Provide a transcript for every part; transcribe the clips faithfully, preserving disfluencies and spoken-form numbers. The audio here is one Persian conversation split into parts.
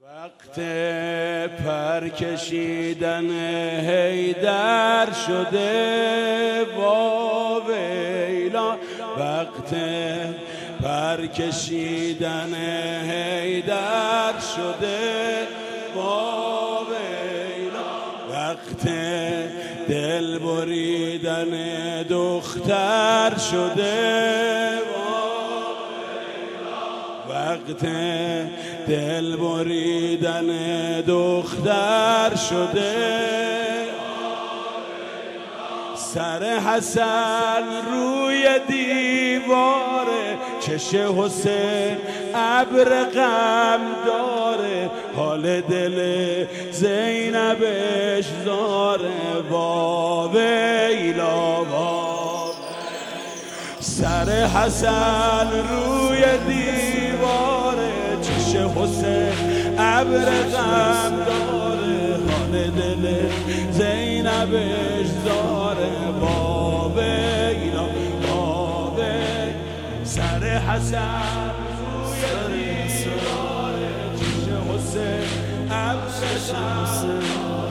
وقت پر کشیدن حیدر شده وا ویلا، وقت پر کشیدن حیدر شده وا ویلا، وقت دل بریدن دختر شده وا ویلا، وقت دل بریدن دختر شده. سر حسن روی دیواره، چش حسین ابر غم داره، حال دل زینبش زاره وا ویلا وا. سر حسن روی دیواره، چش حسین ابر غم داره، حال دل زینبش زاره وا ویلا وا ویلا. سر حسن روی دیواره، چش حسین ابر غم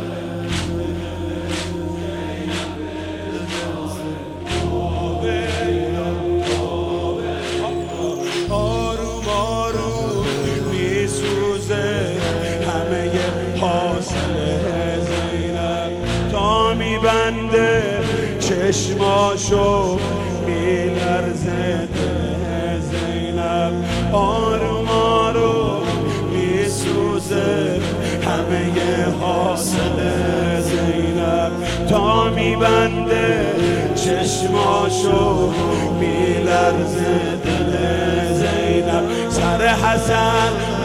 بنده چشماشو میلرزه زینب، آروم آروم میسوزه همه حاصل زینب، تا میبنده چشماشو میلرزه دل زینب. سر حسن